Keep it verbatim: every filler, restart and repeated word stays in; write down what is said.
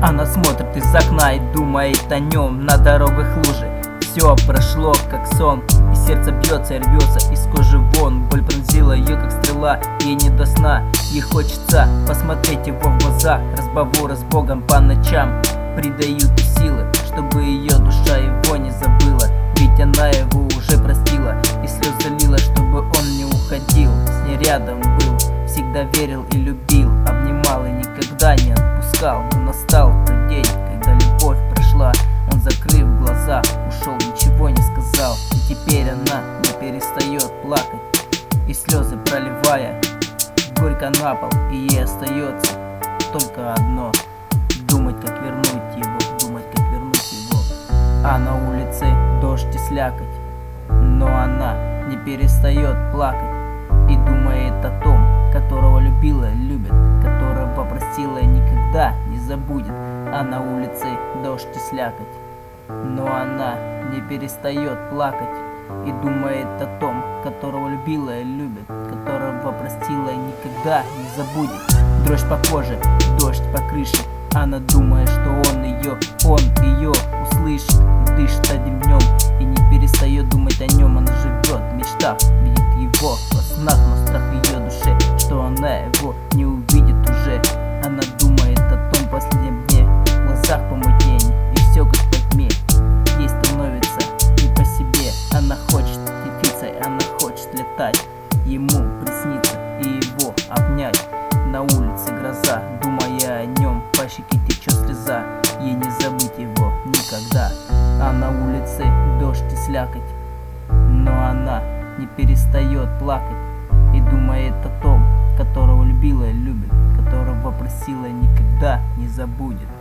Она смотрит из окна и думает о нем. На дорогах лужи, все прошло как сон. И сердце бьется и рвется из кожи вон. Боль пронзила ее как стрела, ей не до сна. Ей хочется посмотреть его в глаза. Разговоры с Богом по ночам придают силы, чтобы ее душа его не забыла. Ведь она его уже простила и слез залила, чтобы он не уходил. С ней рядом был, всегда верил и любил, обнимал и никогда не отпускал. Но настал тот день, когда любовь прошла. Он, закрыв глаза, ушел, ничего не сказал. И теперь она не перестает плакать и слезы проливая горько на пол. И ей остается только одно: думать, как вернуть его, думать, как вернуть его. А на улице дождь и слякоть, но она не перестает плакать и думает о том, которого любила, любит, которого простила и никогда не забудет. А на улице дождь и слякоть, но она не перестает плакать и думает о том, которого любила и любит, которого простила и никогда не забудет. Дрожь по коже, дождь по крыше. Она думает, что он ее, он ее услышит и дышит одним днем. И не перестает думать о нем. Она живет в мечтах, видит его во снах, но страх в ее душе, что она его не увидит уже. Она думает о том последнем дне, в глазах помутнение, и все как во тьме. Ей становится не по себе. Она хочет птицей, она хочет летать, ему присниться и его обнять. На улице гроза, думая о нем, по щеке течет слеза. Ей не забыть его никогда. А на улице дождь и слякоть, но она не перестает плакать и думает о том, которого любила и любит, которого просила и никогда не забудет.